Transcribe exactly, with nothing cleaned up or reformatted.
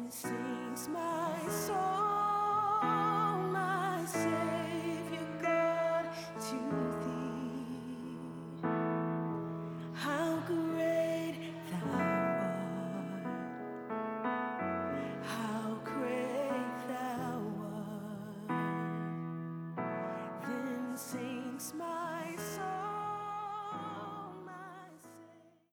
sings my soul, my Savior God, to thee. How great thou art, how great thou art. Then sings my